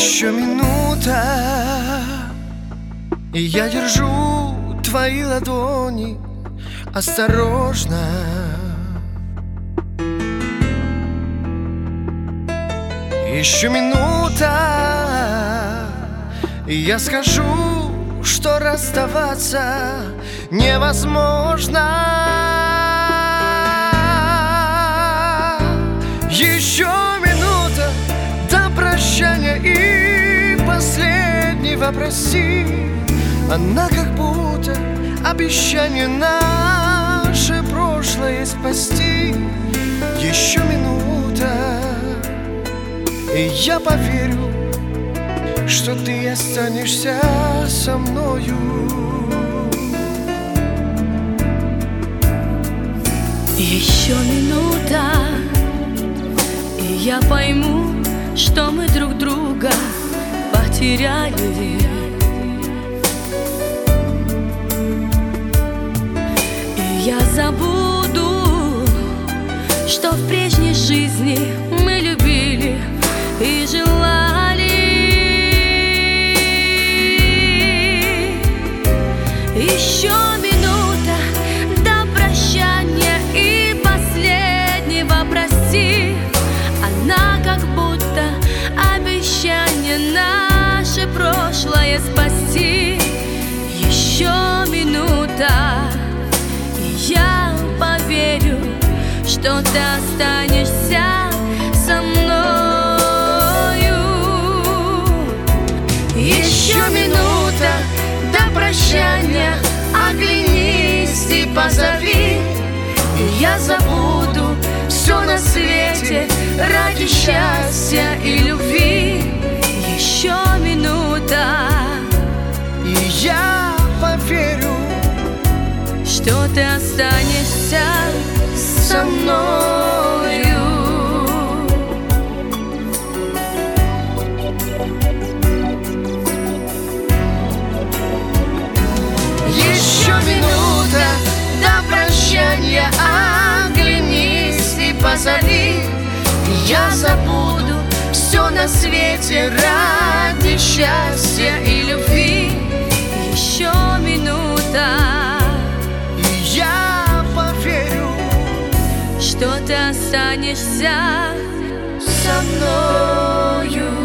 Еще минута, и я держу твои ладони осторожно. Еще минута, и я скажу, что расставаться невозможно. Еще минута до прощания и последнего прости. Она как будто обещание наше прошлое спасти. Еще минута, и я поверю, что ты останешься со мною. Еще минута, и я пойму, что мы друг друга потеряли. И я забуду, что в прежней жизни мы любили и желали. Еще минута до прощания и последнего прости. Она как будто обещание наше прошлое спасти. Еще минута, и я поверю, что ты останешься со мною. Еще минута до прощания, оглянись и позови. И я забуду все на свете ради счастья и любви. Еще минута, и я поверю, что ты останешься со мною. Еще минута до прощания, оглянись и позови. Я забуду все на свете ради счастья и любви. Еще минута, и я поверю, что ты останешься со мною.